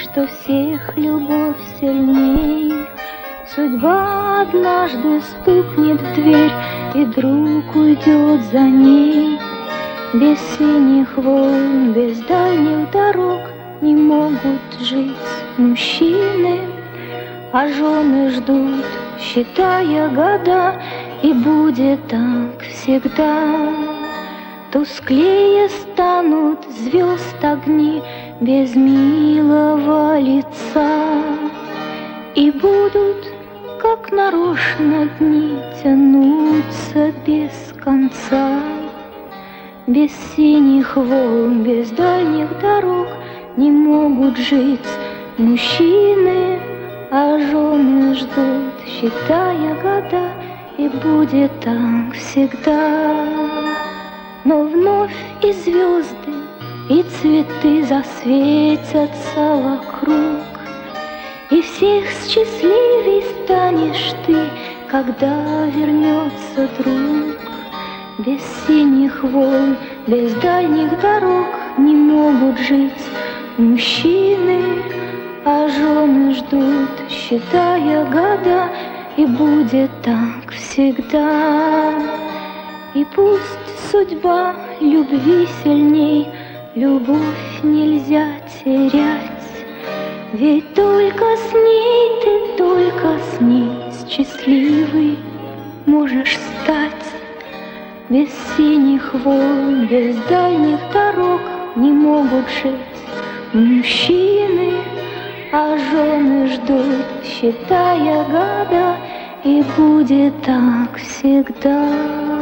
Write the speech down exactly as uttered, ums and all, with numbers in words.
что всех любовь сильней. Судьба однажды стукнет в дверь, и друг уйдет за ней. Без синих волн, без дальних дорог не могут жить мужчины, а жены ждут, считая года, и будет так всегда. Тусклее станут звезд огни без милого лица, и будут, как нарочно, дни тянуться без конца. Без синих волн, без дальних дорог не могут жить мужчины, а жены ждут, считая года, и будет так всегда. Но вновь и звезды, и цветы засветятся вокруг, и всех счастливей станешь ты, когда вернется друг. Без синих волн, без дальних дорог не могут жить мужчины, а жены ждут, считая года, и будет так всегда. И пусть судьба любви сильней, любовь нельзя терять, ведь только с ней ты, только с ней счастливый можешь стать. Без синих волн, без дальних дорог не могут жить мужчины, а жены ждут, считая года, и будет так всегда.